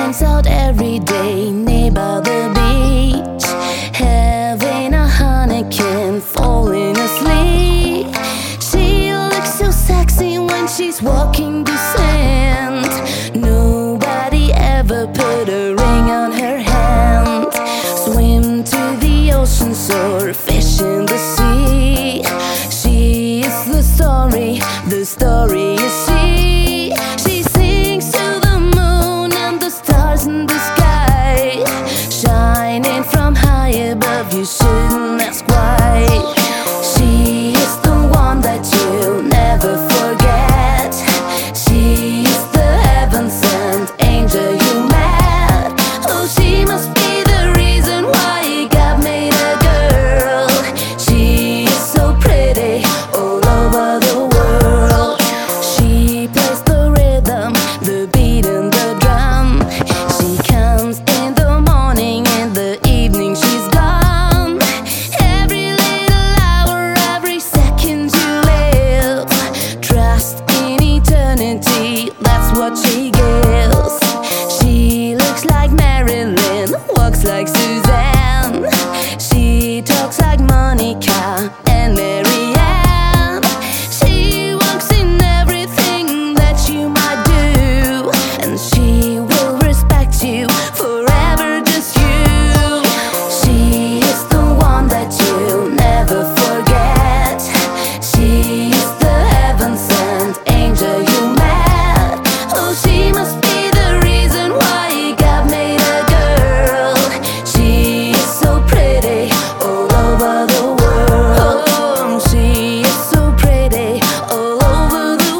hangs out every day near by the beach, having a honeycomb, falling asleep. She looks so sexy when she's walking the sand. Nobody ever put a ring on her hand. Swim to the ocean, surf, fish in the sea. She is the story you see. She sings to the moon and the stars in the sky, shining from high above. You shouldn't ask why. She is the one that you'll never forget. She is the heaven-sent angel you met. Oh, she must be the reason why God made a girl. She is so pretty all over the world. She plays the rhythm, the beat and the drum. She comes in the morning, in the evening she's gone. Every little hour, every second you live, trust in eternity, that's what she gives. She looks like Marilyn, walks like Suzanne. She talks like Monica and Marianne. She walks in everything that you might do, and she will respect you forever, just you. She is the one that you'll never forget. She is the heaven-sent angel you met. Oh, she must be the reason why God made a girl. She is so pretty all over the world. Oh, she is so pretty all over the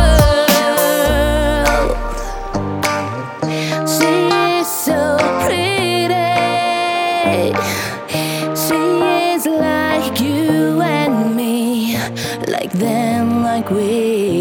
world. She is so pretty. She is like you and me, like them, like we.